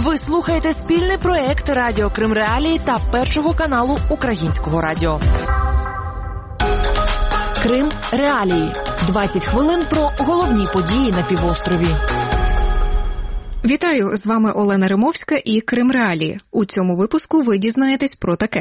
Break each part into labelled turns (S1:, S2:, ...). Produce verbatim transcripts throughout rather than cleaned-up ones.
S1: Ви слухаєте спільний проект Радіо Крим Реалії та Першого каналу Українського радіо. Крим Реалії. двадцять хвилин про головні події на півострові.
S2: Вітаю, з вами Олена Римовська і Крим Реалії. У цьому випуску ви дізнаєтесь про таке.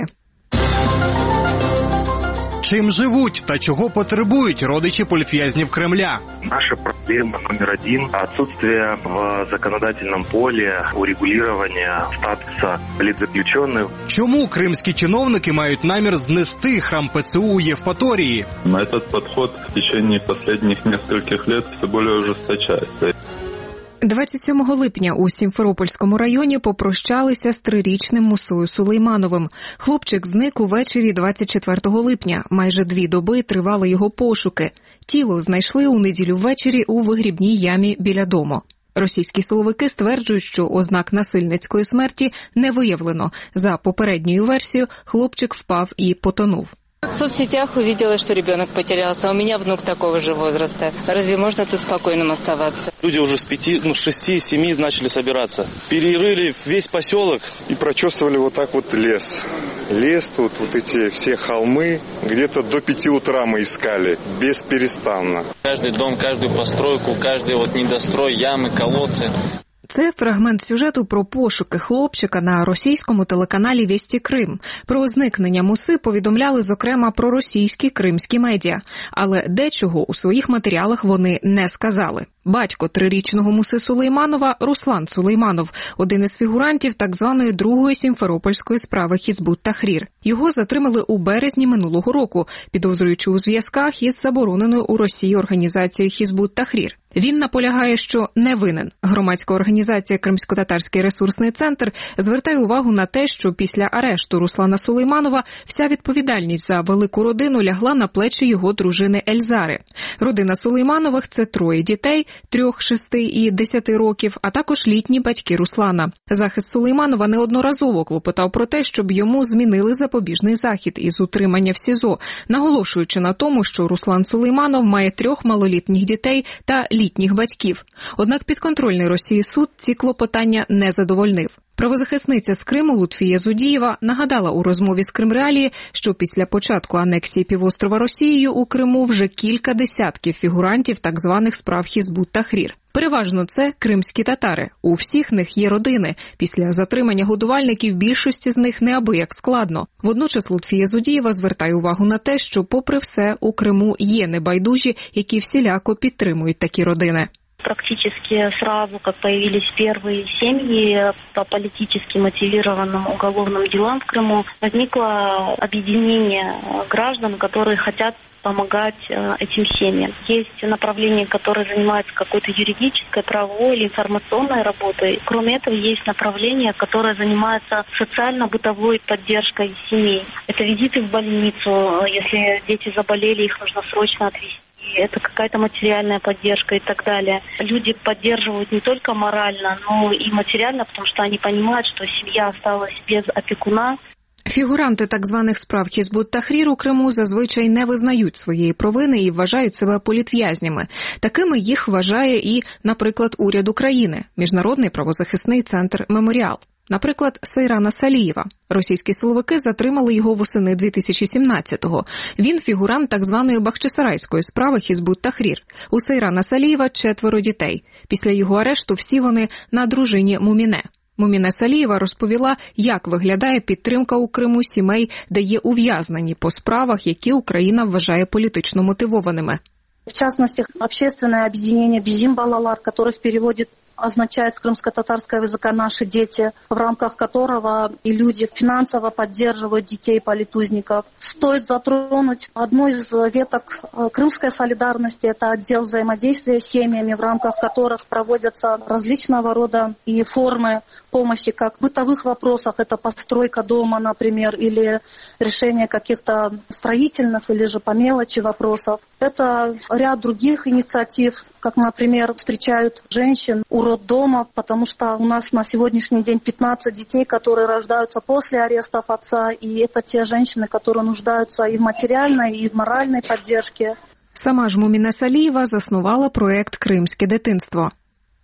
S3: Чим живуть та чого потребують родичі політв'язнів Кремля?
S4: Наша проблема номер один – отсутствие в законодательном поле урегулирования статуса политзаключенных.
S3: Чому кримські чиновники мають намір знести храм ПЦУ у Євпаторії?
S5: Этот подход в течение последних нескольких лет все более ужесточается.
S2: двадцять сьомого липня у Сімферопольському районі попрощалися з трирічним Мусою Сулеймановим. Хлопчик зник увечері двадцять четвертого липня. Майже дві доби тривали його пошуки. Тіло знайшли у неділю ввечері у вигрібній ямі біля дому. Російські силовики стверджують, що ознак насильницької смерті не виявлено. За попередньою версією, хлопчик впав і потонув.
S6: В соцсетях увидела, что ребенок потерялся. У меня внук такого же возраста. Разве можно тут спокойным оставаться?
S7: Люди уже с пяти, ну, с шести, семи начали собираться. Перерыли весь поселок.
S8: И прочесывали вот так вот лес. Лес тут, вот эти все холмы. Где-то до пяти утра мы искали, бесперестанно.
S7: Каждый дом, каждую постройку, каждый вот недострой, ямы, колодцы.
S2: Це фрагмент сюжету про пошуки хлопчика на російському телеканалі «Вєсті Крим». Про зникнення Муси повідомляли, зокрема, проросійські кримські медіа. Але дечого у своїх матеріалах вони не сказали. Батько трирічного Муси Сулейманова – Руслан Сулейманов, один із фігурантів так званої другої сімферопольської справи Хізбут Тахрір. Його затримали у березні минулого року, підозрюючи у зв'язках із забороненою у Росії організацією Хізбут Тахрір. Він наполягає, що не винен. Громадська організація «Кримсько-татарський ресурсний центр» звертає увагу на те, що після арешту Руслана Сулейманова вся відповідальність за велику родину лягла на плечі його дружини Ельзари. Родина Сулейманових – це троє дітей, трьох, шести і десяти років, а також літні батьки Руслана. Захист Сулейманова неодноразово клопотав про те, щоб йому змінили запобіжний захід із утримання в СІЗО, наголошуючи на тому, що Руслан Сулейманов має трьох малолітніх дітей та літніх батьків. Однак підконтрольний Росії суд ці клопотання не задовольнив. Правозахисниця з Криму Лутфія Зудієва нагадала у розмові з Крим Реалії, що після початку анексії півострова Росією у Криму вже кілька десятків фігурантів так званих справ Хізбут Тахрір. Переважно це кримські татари. У всіх них є родини. Після затримання годувальників більшості з них неабияк складно. Водночас Лутфія Зудієва звертає увагу на те, що попри все у Криму є небайдужі, які всіляко підтримують такі родини.
S9: Практически сразу, как появились первые семьи по политически мотивированным уголовным делам в Крыму, возникло объединение граждан, которые хотят помогать этим семьям. Есть направления, которые занимаются какой-то юридической, правовой или информационной работой. Кроме этого, есть направления, которые занимаются социально-бытовой поддержкой семей. Это визиты в больницу, если дети заболели, их нужно срочно отвезти. Это какая-то материальная поддержка и так далее. Люди поддерживают не только морально, но и материально, потому что они понимают, что семья осталась без опекуна.
S2: Фігуранти так званих справ Хізбут Тахрір у Криму зазвичай не визнають своєї провини і вважають себе політв'язнями. Такими їх вважає і, наприклад, уряд України, Міжнародний правозахисний центр «Меморіал». Наприклад, Сейрана Салієва. Російські силовики затримали його восени дві тисячі сімнадцятого. Він фігурант так званої бахчисарайської справи Хізбут Тахрір. У Сейрана Салієва четверо дітей. Після його арешту всі вони на дружині Муміне. Муміне Салієва розповіла, як виглядає підтримка у Криму сімей, де є ув'язнені по справах, які Україна вважає політично мотивованими.
S10: В частности, общественное объединение «Bizim Balalar», которое в переводе означает с крымско-татарского языка «наши дети», в рамках которого и люди финансово поддерживают детей политузников. Стоит затронуть одну из веток крымской солидарности, это отдел взаимодействия с семьями, в рамках которых проводятся различного рода и формы помощи, как в бытовых вопросах, это постройка дома, например, или решение каких-то строительных или же по мелочи вопросов. Это ряд других инициатив, как, например, встречают женщин у роддома, потому что у нас на сегодняшний день пятнадцать детей, которые рождаются после арестов отца, и это те женщины, которые нуждаются и в материальной, и в моральной поддержке.
S2: Сама ж Муміне Салієва заснувала проект «Кримське дитинство».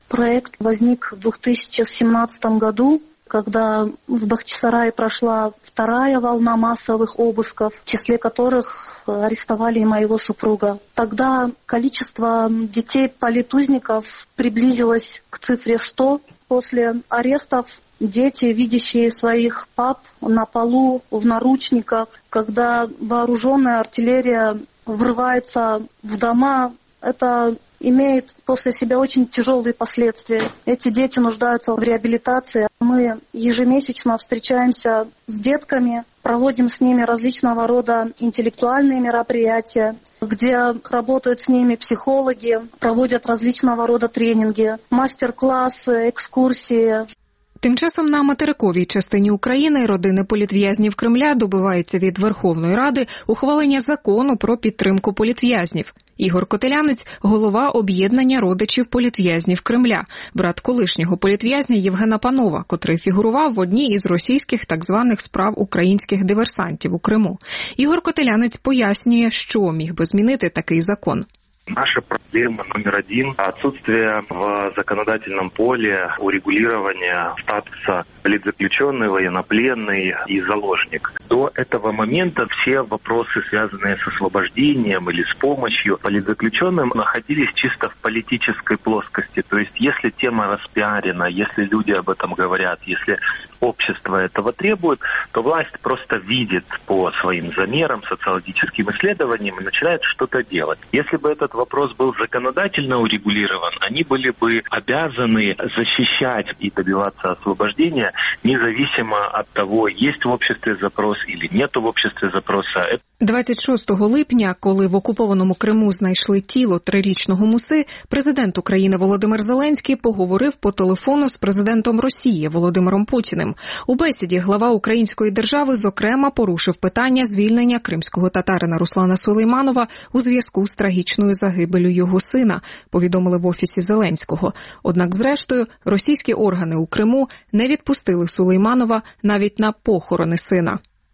S10: Проект возник в две тысячи семнадцатом году, когда в Бахчисарае прошла вторая волна массовых обысков, в числе которых арестовали и моего супруга. Тогда количество детей-политузников приблизилось к цифре сто. После арестов дети, видящие своих пап на полу, в наручниках, когда вооруженная артиллерия врывается в дома, это имеет после себя очень тяжелые последствия. Эти дети нуждаются в реабилитации. Мы ежемесячно встречаемся с детками, проводим с ними различного рода интеллектуальные мероприятия, где работают с ними психологи, проводят различного рода тренинги, мастер-класси, екскурсії.
S2: Тим часом на материковій частині України родини політв'язнів Кремля добиваються від Верховної Ради ухвалення закону про підтримку політв'язнів. Ігор Котелянець – голова об'єднання родичів політв'язнів Кремля, брат колишнього політв'язня Євгена Панова, котрий фігурував в одній із російських так званих справ українських диверсантів у Криму. Ігор Котелянець пояснює, що міг би змінити такий закон.
S4: Наша проблема номер один – отсутствие в законодательном поле урегулирования статуса политзаключенный, военнопленный и заложник. До этого момента все вопросы, связанные с освобождением или с помощью политзаключенным, находились чисто в политической плоскости. То есть, если тема распиарена, если люди об этом говорят, если общество этого требует, то власть просто видит по своим замерам, социологическим исследованиям и начинает что-то делать. Если бы этот вопрос был законодательно урегулирован, они были бы обязаны защищать и добиваться освобождения, независимо от того, есть в обществе запрос или нет в обществе запроса.
S2: двадцять шостого липня, коли в окупованому Криму знайшли тіло трирічного Муси, президент України Володимир Зеленський поговорив по телефону з президентом Росії Володимиром Путіним. У бесіді глава української держави, зокрема, порушив питання звільнення кримського татарина Руслана Сулейманова у зв'язку з трагічною загибеллю його сина, повідомили в офісі Зеленського. Однак, зрештою, російські органи у Криму не відпустили Сулейманова навіть на похорони сина.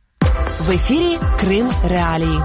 S1: В ефірі Крим Реалії.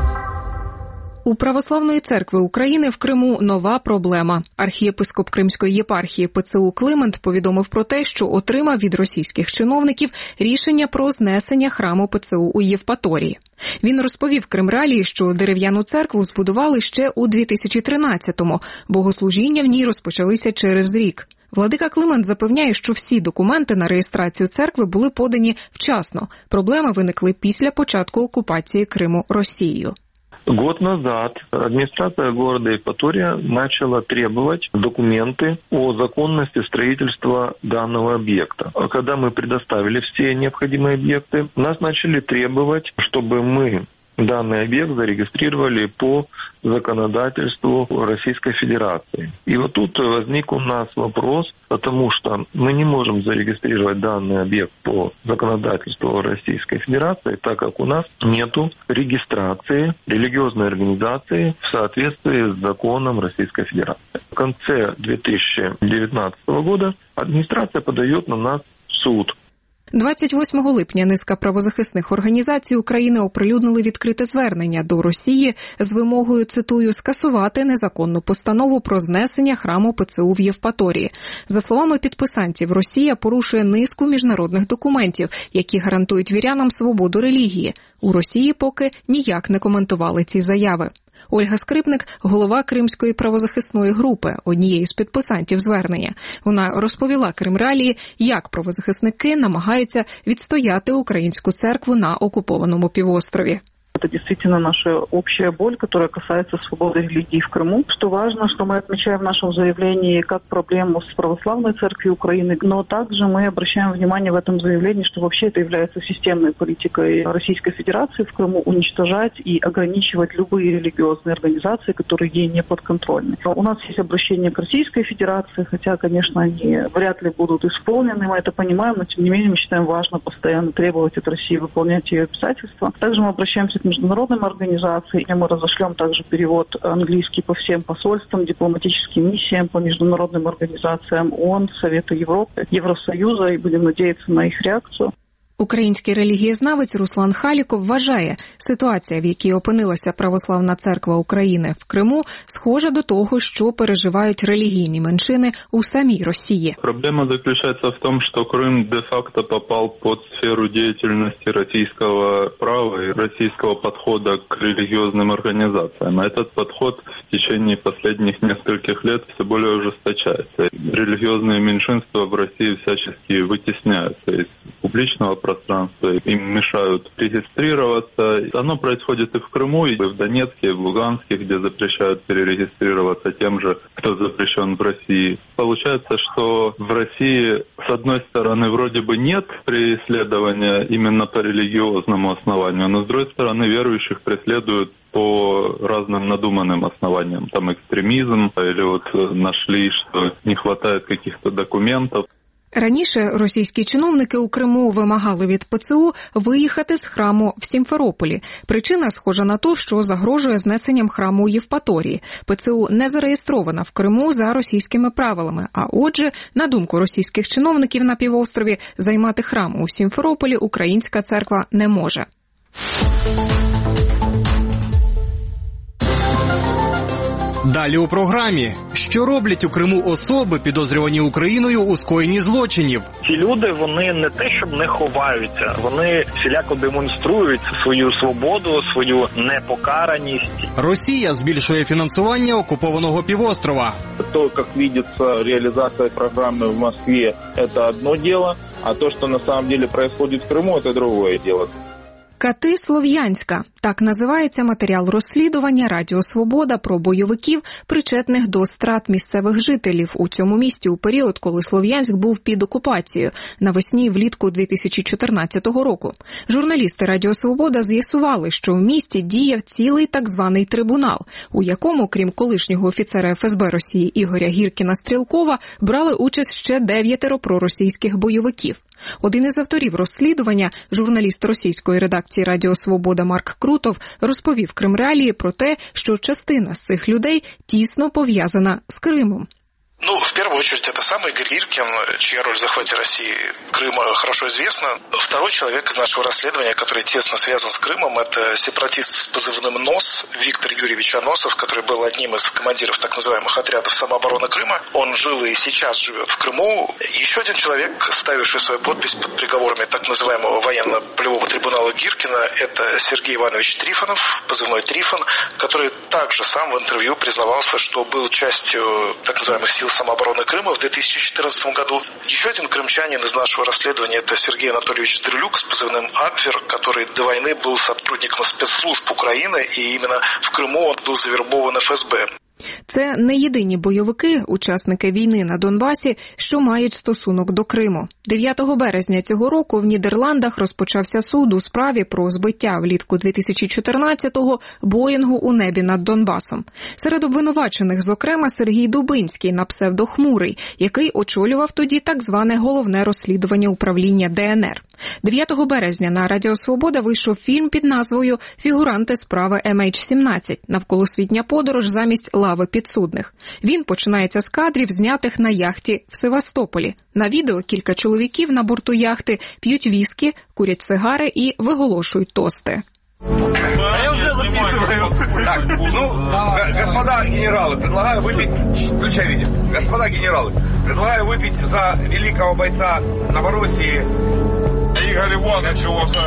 S2: У Православної церкви України в Криму нова проблема. Архієпископ Кримської єпархії ПЦУ Климент повідомив про те, що отримав від російських чиновників рішення про знесення храму ПЦУ у Євпаторії. Він розповів Крим Реалії, що дерев'яну церкву збудували ще у дві тисячі тринадцятому, богослужіння в ній розпочалися через рік. Владика Климент запевняє, що всі документи на реєстрацію церкви були подані вчасно. Проблеми виникли після початку окупації Криму Росією.
S5: Год назад администрация города Евпатория начала требовать документы о законности строительства данного объекта. Когда мы предоставили все необходимые объекты, нас начали требовать, чтобы мы данный объект зарегистрировали по законодательству Российской Федерации. И вот тут возник у нас вопрос, потому что мы не можем зарегистрировать данный объект по законодательству Российской Федерации, так как у нас нету регистрации религиозной организации в соответствии с законом Российской Федерации. В конце две тысячи девятнадцатого года администрация подает на нас в суд.
S2: двадцять восьмого липня низка правозахисних організацій України оприлюднили відкрите звернення до Росії з вимогою, цитую, скасувати незаконну постанову про знесення храму ПЦУ в Євпаторії. За словами підписантів, Росія порушує низку міжнародних документів, які гарантують вірянам свободу релігії. У Росії поки ніяк не коментували ці заяви. Ольга Скрипник – голова Кримської правозахисної групи, однієї з підписантів звернення. Вона розповіла Крим Реалії, як правозахисники намагаються відстояти українську церкву на окупованому півострові.
S11: Это действительно наша общая боль, которая касается свободы религии в Крыму. Что важно, что мы отмечаем в нашем заявлении как проблему с православной церковью Украины, но также мы обращаем внимание в этом заявлении, что вообще это является системной политикой Российской Федерации в Крыму уничтожать и ограничивать любые религиозные организации, которые ей не подконтрольны. У нас есть обращение к Российской Федерации, хотя, конечно, они вряд ли будут исполнены, мы это понимаем, но тем не менее мы считаем важно постоянно требовать от России выполнять ее обязательства. Также мы обращаемся к международным организациям, и мы разошлем также перевод английский по всем посольствам, дипломатическим миссиям, по международным организациям ООН, Совета Европы, Евросоюза, и будем надеяться на их реакцию.
S2: Український релігієзнавець Руслан Халіков вважає, ситуація, в якій опинилася Православна Церква України в Криму, схожа до того, що переживають релігійні меншини у самій Росії.
S12: Проблема заключается в том, что Крым де-факто попал под сферу деятельности российского права и российского подхода к религиозным организациям. Этот подход в течение последних нескольких лет все более ужесточается. Религиозные меньшинства в России всячески вытесняются из публичного пространства, им мешают регистрироваться. Оно происходит и в Крыму, и в Донецке, и в Луганске, где запрещают перерегистрироваться тем же, кто запрещен в России. Получается, что в России, с одной стороны, вроде бы нет преследования именно по религиозному основанию, но с другой стороны, верующих преследуют по разным надуманным основаниям. Там экстремизм, или вот нашли, что не хватает каких-то документов.
S2: Раніше російські чиновники у Криму вимагали від ПЦУ виїхати з храму в Сімферополі. Причина схожа на те, що загрожує знесенням храму у Євпаторії. ПЦУ не зареєстрована в Криму за російськими правилами, а отже, на думку російських чиновників на півострові, займати храм у Сімферополі українська церква не може.
S3: Далі у програмі. Що роблять у Криму особи, підозрювані Україною у скоєнні злочинів?
S13: Ці люди, вони не те, щоб не ховаються, вони всіляко демонструють свою свободу, свою непокараність.
S3: Росія збільшує фінансування окупованого півострова.
S14: То, як бачиться, реалізація програми в Москві – це одне діло, а то, що на самом деле происходит в Криму – це друге діло.
S2: Кати Слов'янська – так називається матеріал розслідування Радіо Свобода про бойовиків, причетних до страт місцевих жителів у цьому місті у період, коли Слов'янськ був під окупацією, навесні влітку дві тисячі чотирнадцятого року. Журналісти Радіо Свобода з'ясували, що в місті діяв цілий так званий трибунал, у якому, крім колишнього офіцера еф ес бе Росії Ігоря Гіркіна-Стрєлкова, брали участь ще дев'ятеро проросійських бойовиків. Один із авторів розслідування, журналіст російської редакції Радіо Свобода Марк Крутов, розповів Кримреалії про те, що частина з цих людей тісно пов'язана з Кримом.
S15: Ну, в первую очередь, это сам Игорь Гиркин, чья роль в захвате России Крыма хорошо известна. Второй человек из нашего расследования, который тесно связан с Крымом, это сепаратист с позывным «НОС» Виктор Юрьевич Аносов, который был одним из командиров так называемых отрядов самообороны Крыма. Он жил и сейчас живет в Крыму. Еще один человек, ставивший свою подпись под приговорами так называемого военно-полевого трибунала Гиркина, это Сергей Иванович Трифонов, позывной Трифон, который также сам в интервью признавался, что был частью так называемых сил самообороны Крыма в две тысячи четырнадцатом году. Еще один крымчанин из нашего расследования – это Сергей Анатольевич Дрюлюк с позывным «Абвер», который до войны был сотрудником спецслужб Украины, и именно в Крыму он был завербован эф эс бэ.
S2: Це не єдині бойовики, учасники війни на Донбасі, що мають стосунок до Криму. дев'ятого березня цього року в Нідерландах розпочався суд у справі про збиття влітку дві тисячі чотирнадцятого Боїнгу у небі над Донбасом. Серед обвинувачених, зокрема, Сергій Дубинський на псевдо Хмурий, який очолював тоді так зване головне розслідування управління де ен ер. дев'ятого березня на Радіо Свобода вийшов фільм під назвою «Фігуранти справи ем ейч сімнадцять. Навколосвітня подорож замість лави підсудних». Він починається з кадрів, знятих на яхті в Севастополі. На відео кілька чоловіків на борту яхти п'ють віскі, курять сигари і виголошують тости.
S16: Я уже записываю. Так, ну, господа генералы, предлагаю выпить, включай видео. Господа генералы, предлагаю выпить за великого бойца Новороссии Игоря Ивановича.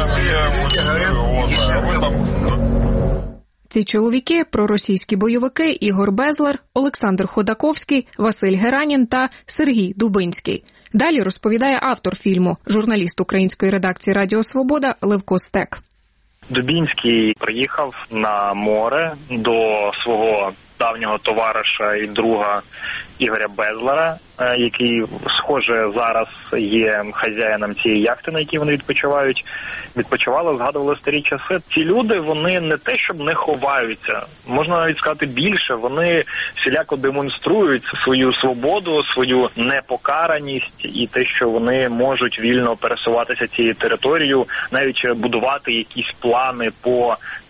S2: Ці чоловіки – проросійські бойовики Ігор Безлер, Олександр Ходаковський, Василь Геранін та Сергій Дубинський. Далі розповідає автор фільму, журналіст української редакції Радіо Свобода Левко Стек.
S13: Дубінський приїхав на море до свого давнього товариша і друга Ігоря Безлера, який, схоже, зараз є хазяїном цієї яхти, на якій вони відпочивають. Відпочивали, згадували старі часи. Ці люди, вони не те, щоб не ховаються. Можна навіть сказати більше, вони всіляко демонструють свою свободу, свою непокараність і те, що вони можуть вільно пересуватися цією територією, навіть будувати якісь плани по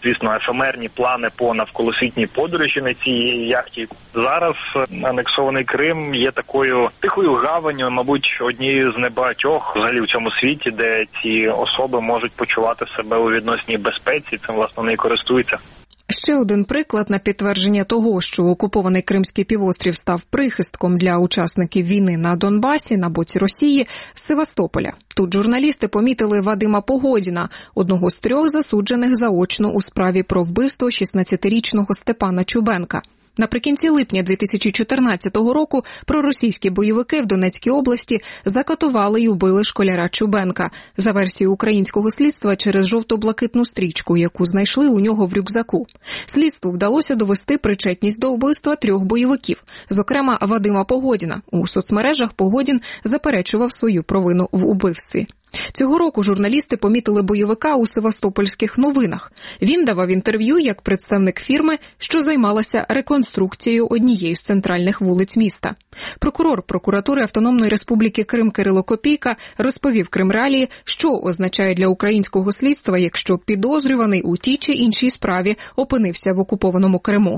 S13: звісно, ефемерні плани по навколосвітній подорожі на цій яхті. Зараз анексований Крим є такою тихою гаванню, мабуть, однією з небагатьох взагалі в цьому світі, де ці особи можуть почувати себе у відносній безпеці, цим, власне, вони і користуються.
S2: Ще один приклад на підтвердження того, що окупований Кримський півострів став прихистком для учасників війни на Донбасі на боці Росії – з Севастополя. Тут журналісти помітили Вадима Погодіна, одного з трьох засуджених заочно у справі про вбивство шістнадцятирічного Степана Чубенка. Наприкінці липня дві тисячі чотирнадцятого року проросійські бойовики в Донецькій області закатували й убили школяра Чубенка. За версією українського слідства, через жовто-блакитну стрічку, яку знайшли у нього в рюкзаку. Слідству вдалося довести причетність до вбивства трьох бойовиків, зокрема Вадима Погодіна. У соцмережах Погодін заперечував свою провину в убивстві. Цього року журналісти помітили бойовика у Севастопольських новинах. Він давав інтерв'ю як представник фірми, що займалася реконструкцією однієї з центральних вулиць міста. Прокурор прокуратури Автономної Республіки Крим Кирило Копійка розповів Кримреалії, що означає для українського слідства, якщо підозрюваний у тій чи іншій справі опинився в окупованому Криму.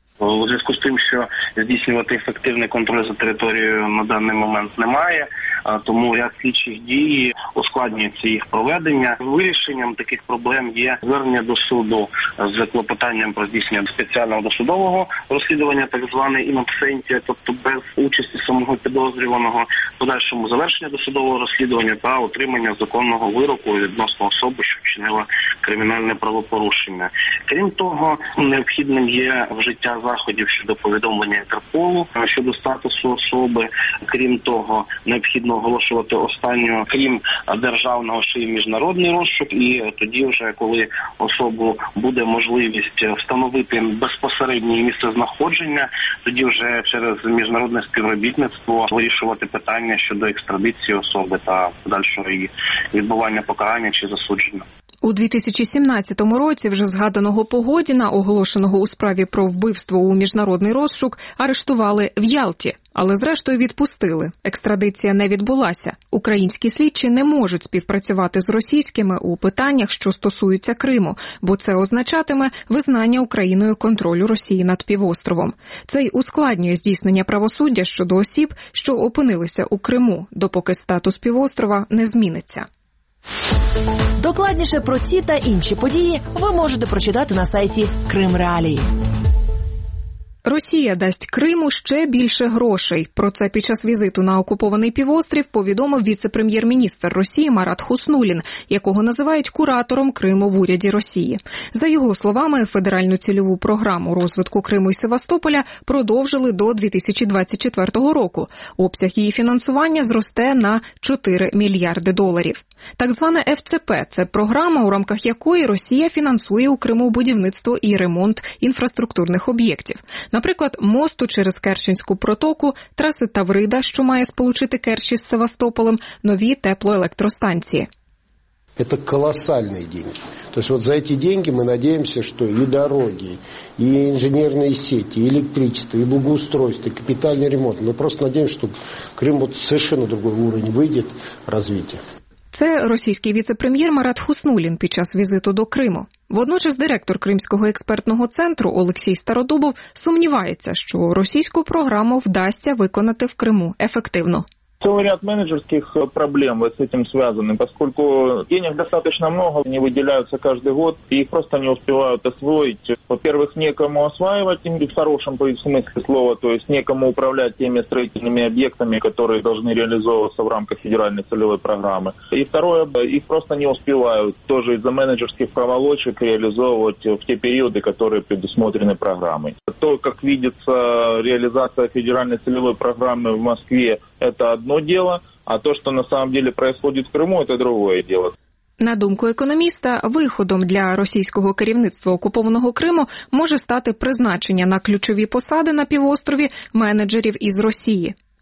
S17: У зв'язку з тим, що здійснювати ефективний контроль за територією на даний момент немає, тому ряд слідчих дій ускладнюється їх проведення. Вирішенням таких проблем є звернення до суду з клопотанням про здійснення спеціального досудового розслідування, так зване in absentia, тобто без участі самого підозрюваного, подальшому завершення досудового розслідування та отримання законного вироку відносно особи, що вчинила кримінальне правопорушення. Крім того, необхідним є вжиття заходів щодо повідомлення Інтерполу щодо статусу особи. Крім того, необхідно оголошувати останню, крім державного, ще й міжнародний розшук. І тоді вже, коли особу буде можливість встановити безпосереднє місце знаходження, тоді вже через міжнародне співробітництво вирішувати питання щодо екстрадиції особи та подальшого її відбування покарання чи засудження.
S2: У дві тисячі сімнадцятому році вже згаданого Погодіна, оголошеного у справі про вбивство у міжнародний розшук, арештували в Ялті, але зрештою відпустили. Екстрадиція не відбулася. Українські слідчі не можуть співпрацювати з російськими у питаннях, що стосуються Криму, бо це означатиме визнання Україною контролю Росії над півостровом. Це й ускладнює здійснення правосуддя щодо осіб, що опинилися у Криму, допоки статус півострова не зміниться.
S1: Докладніше про ці та інші події ви можете прочитати на сайті Кримреалії.
S2: Росія дасть Криму ще більше грошей. Про це під час візиту на окупований півострів повідомив віце-прем'єр-міністр Росії Марат Хуснуллін, якого називають куратором Криму в уряді Росії. За його словами, федеральну цільову програму розвитку Криму і Севастополя продовжили до дві тисячі двадцять четвертого року. Обсяг її фінансування зросте на чотири мільярди доларів. Так звана еф це пе – це програма, у рамках якої Росія фінансує у Криму будівництво і ремонт інфраструктурних об'єктів. Наприклад, мосту через Керченську протоку, траси Таврида, що має сполучити Керчь із Севастополем, нові теплоелектростанції.
S18: Это колоссальные деньги. То есть вот за эти деньги мы надеемся, что и дороги, и инженерные сети, и электричество, и благоустройство, и капитальный ремонт. Мы просто надеемся, что Крым вот совершенно другой уровень выйдет развития.
S2: Це російський віце-прем'єр Марат Хуснуллін під час візиту до Криму. Водночас директор Кримського експертного центру Олексій Стародубов сумнівається, що російську програму вдасться виконати в Криму ефективно.
S14: Целый ряд менеджерских проблем с этим связаны, поскольку денег достаточно много, они выделяются каждый год, и их просто не успевают освоить. Во-первых, некому осваивать им в хорошем смысле слова, то есть некому управлять теми строительными объектами, которые должны реализовываться в рамках федеральной целевой программы. И второе, их просто не успевают тоже из-за менеджерских проволочек реализовывать в те периоды, которые предусмотрены программой. То, как видится реализация федеральной целевой программы в Москве, это одно дело, а то, что на самом деле происходит в Крыму, это другое дело.
S2: На думку економіста, виходом для російського керівництва окупованого Криму може стати призначення на ключові посади на півострові менеджерів із Росії.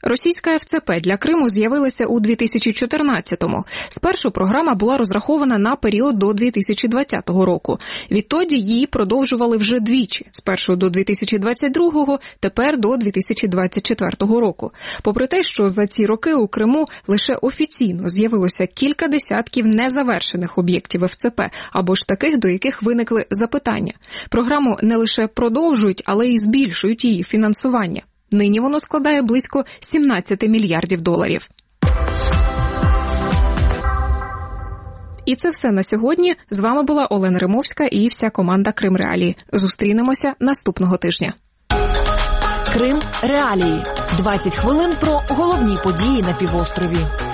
S2: Російська еф це пе для Криму з'явилася у дві тисячі чотирнадцятому. Спершу програма була розрахована на період до дві тисячі двадцятого року. Відтоді її продовжували вже двічі. Спершу до дві тисячі двадцять другого, тепер до дві тисячі двадцять четвертого року. Попри те, що за ці роки у Криму лише офіційно з'явилося кілька десятків незавершених об'єктів еф це пе, або ж таких, до яких виникли запитання. Програму не лише продовжують, але й збільшують її фінансування. Нині воно складає близько сімнадцять мільярдів доларів. І це все на сьогодні. З вами була Олена Римовська і вся команда Крим Реалії. Зустрінемося наступного тижня.
S1: Крим Реалії. двадцять хвилин про головні події на півострові.